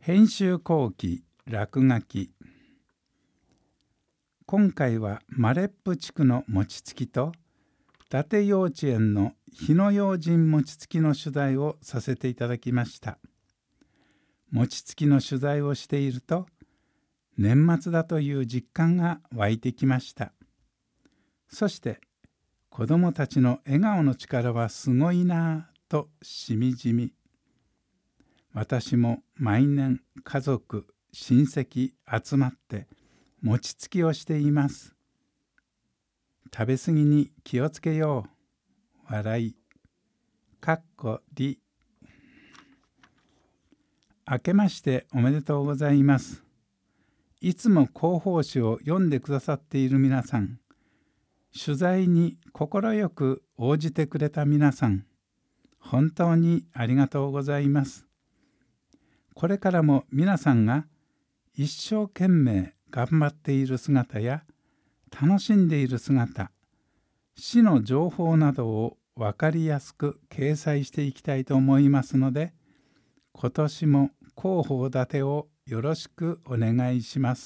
編集後期落書き。今回はマレップ地区の餅つきと伊達幼稚園の火の用心餅つきの取材をさせていただきました。餅つきの取材をしていると年末だという実感が湧いてきました。そして子どもたちの笑顔の力はすごいなぁとしみじみ。私も毎年家族親戚集まって餅つきをしています。食べ過ぎに気をつけよう。笑い。明けましておめでとうございます。いつも広報誌を読んでくださっている皆さん、取材に快く応じてくれた皆さん、本当にありがとうございます。これからも皆さんが一生懸命頑張っている姿や楽しんでいる姿、市の情報などを分かりやすく掲載していきたいと思いますので、今年も広報立てをよろしくお願いします。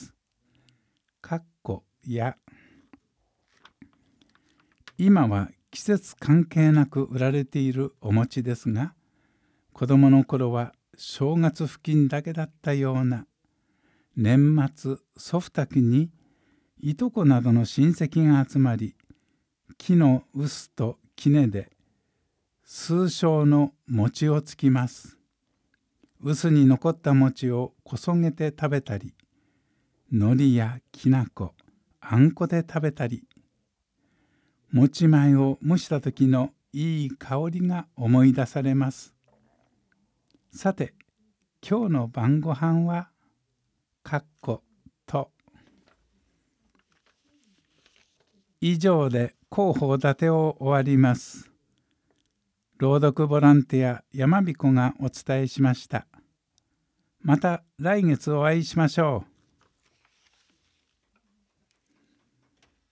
今は季節関係なく売られているお餅ですが、子どもの頃は正月付近だけだったような、年末祖父宅にいとこなどの親戚が集まり、木の臼と杵で数升の餅をつきます。臼に残った餅をこそげて食べたり、海苔やきな粉、あんこで食べたり、餅米を蒸した時のいい香りが思い出されます。さて、今日の晩ご飯は以上で広報立てを終わります。朗読ボランティア山彦がお伝えしました。また来月お会いしましょう。